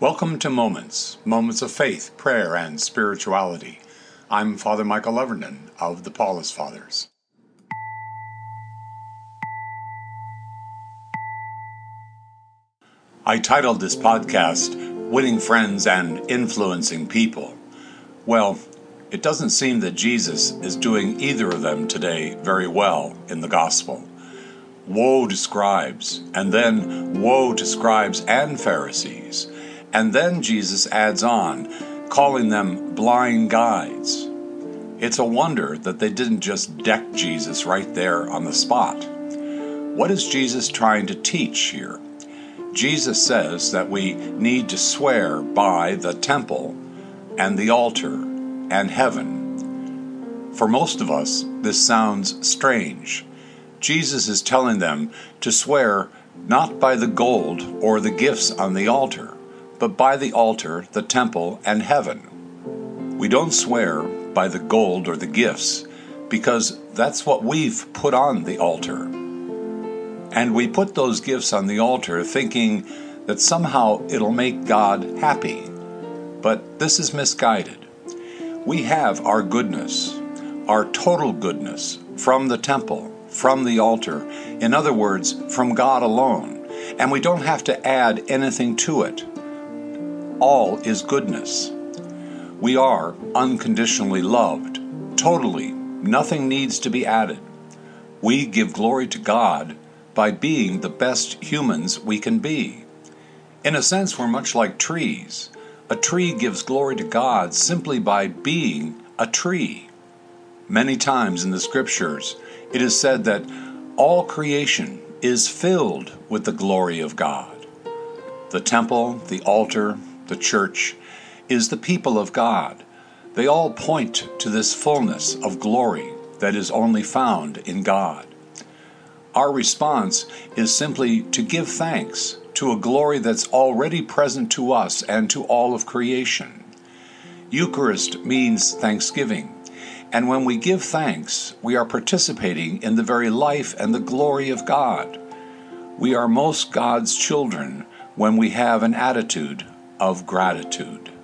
Welcome to Moments of Faith, Prayer, and Spirituality. I'm Father Michael Levernon of the Paulist Fathers. I titled this podcast, Winning Friends and Influencing People. Well, it doesn't seem that Jesus is doing either of them today very well in the Gospel. Woe to scribes, and then woe to scribes and Pharisees. And then Jesus adds on, calling them blind guides. It's a wonder that they didn't just deck Jesus right there on the spot. What is Jesus trying to teach here? Jesus says that we need to swear by the temple and the altar and heaven. For most of us, this sounds strange. Jesus is telling them to swear not by the gold or the gifts on the altar, but by the altar, the temple, and heaven. We don't swear by the gold or the gifts because that's what we've put on the altar. And we put those gifts on the altar thinking that somehow it'll make God happy. But this is misguided. We have our goodness, our total goodness, from the temple, from the altar, in other words, from God alone. And we don't have to add anything to it. All is goodness. We are unconditionally loved, totally. Nothing needs to be added. We give glory to God by being the best humans we can be. In a sense, we're much like trees. A tree gives glory to God simply by being a tree. Many times in the Scriptures, it is said that all creation is filled with the glory of God. The temple, the altar, the church is the people of God. They all point to this fullness of glory that is only found in God. Our response is simply to give thanks to a glory that's already present to us and to all of creation. Eucharist means thanksgiving, and when we give thanks, we are participating in the very life and the glory of God. We are most God's children when we have an attitude of gratitude.